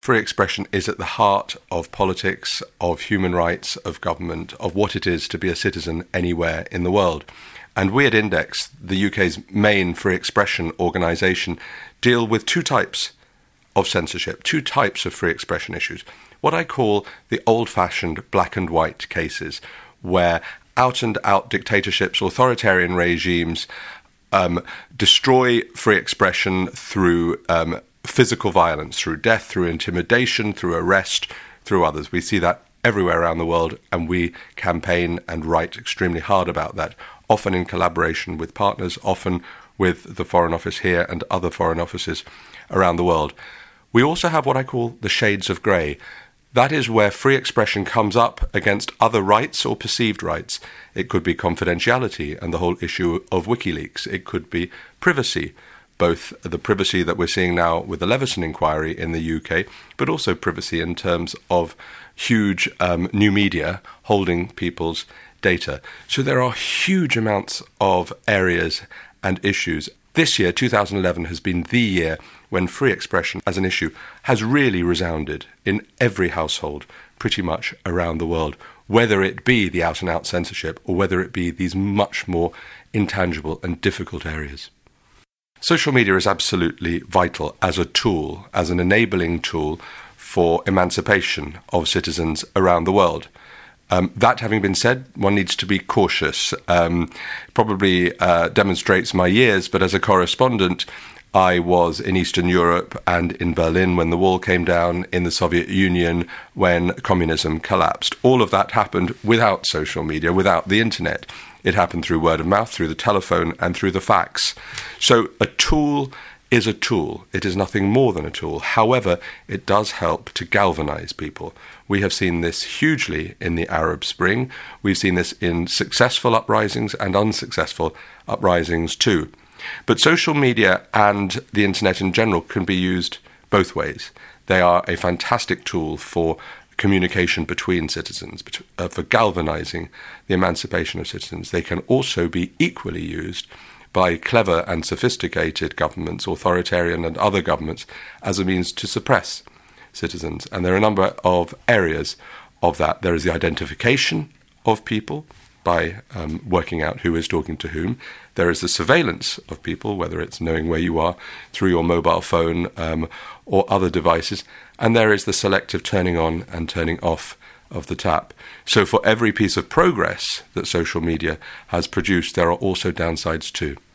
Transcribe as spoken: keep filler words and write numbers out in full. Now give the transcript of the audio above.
free expression is at the heart of politics, of human rights, of government, of what it is to be a citizen anywhere in the world. And we at Index, the U K's main free expression organisation, deal with two types of censorship, two types of free expression issues. What I call the old-fashioned black and white cases, where out-and-out dictatorships, authoritarian regimes um, destroy free expression through um, physical violence, through death, through intimidation, through arrest, through others. We see that everywhere around the world, and we campaign and write extremely hard about that, often in collaboration with partners, often with the Foreign Office here and other foreign offices around the world. We also have what I call the shades of grey. That is where free expression comes up against other rights or perceived rights. It could be confidentiality and the whole issue of WikiLeaks. It could be privacy, both the privacy that we're seeing now with the Leveson inquiry in the U K, but also privacy in terms of huge um, new media holding people's data. So there are huge amounts of areas and issues. This year, two thousand eleven, has been the year when free expression as an issue has really resounded in every household, pretty much around the world, whether it be the out-and-out censorship or whether it be these much more intangible and difficult areas. Social media is absolutely vital as a tool, as an enabling tool for emancipation of citizens around the world. Um, that having been said, one needs to be cautious. Um, probably uh, demonstrates my years, but as a correspondent, I was in Eastern Europe and in Berlin when the wall came down, in the Soviet Union when communism collapsed. All of that happened without social media, without the internet. It happened through word of mouth, through the telephone, and through the fax. So a tool is a tool. It is nothing more than a tool. However, it does help to galvanize people. We have seen this hugely in the Arab Spring. We've seen this in successful uprisings and unsuccessful uprisings too. But social media and the internet in general can be used both ways. They are a fantastic tool for communication between citizens, uh, for galvanizing the emancipation of citizens. They can also be equally used by clever and sophisticated governments, authoritarian and other governments, as a means to suppress citizens. And there are a number of areas of that. There is the identification of people by um, working out who is talking to whom. There is the surveillance of people, whether it's knowing where you are through your mobile phone um, or other devices. And there is the selective turning on and turning off of the tap. So for every piece of progress that social media has produced, there are also downsides too.